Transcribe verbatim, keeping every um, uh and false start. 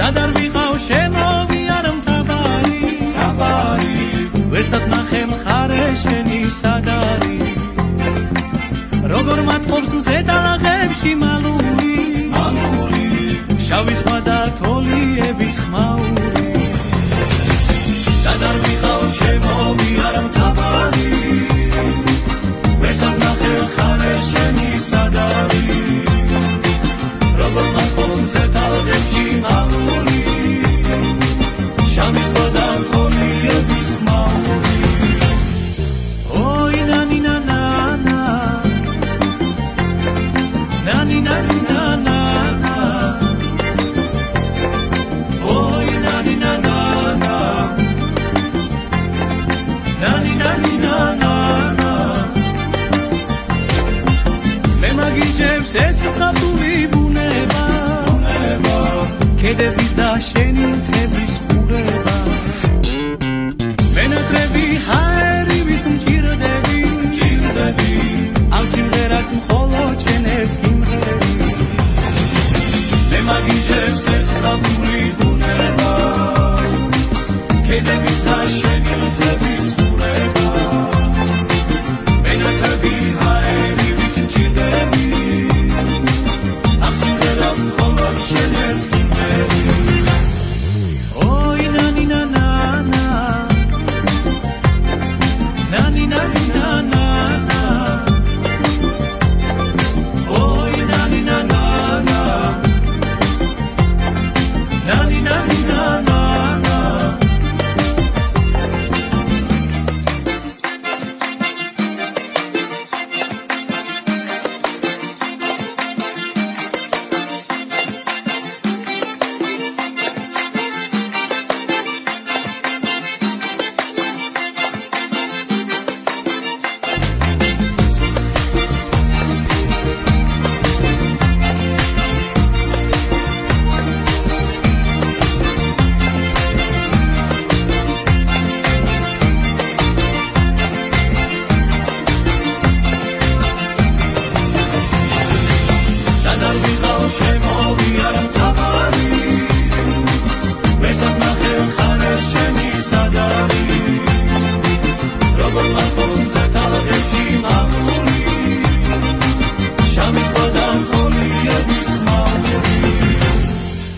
სად არ ვიყავ შემოვიარ მთავარი მთავარი ვერსად ნახე მხარე შენი სად არის როგორ მათყობს მზე დალაღებში მალული მალული შავი ზღვა და თოლიების ხმაური სად არ ვიყავ შემოვიარ მთავარი ვერსად ნახე მხარე შენი სად არის როგორ მათყობს მზე დალაღებში მალული შავი ზღვა და თოლიების ხმაური oi na ni na na na Nani nani na na na Oi nani na na na Nani nani na na na Me magijevs es zgabuli buნება buნება Kedebis da sheni tebris khureba Menakrebi haerivit mjirdebi mjirdebi Am simgheras მხოლოდ შენ ერთს გიმღერი მე მაგიჯებს ეს ხაბული ბუნება ქედების და შენი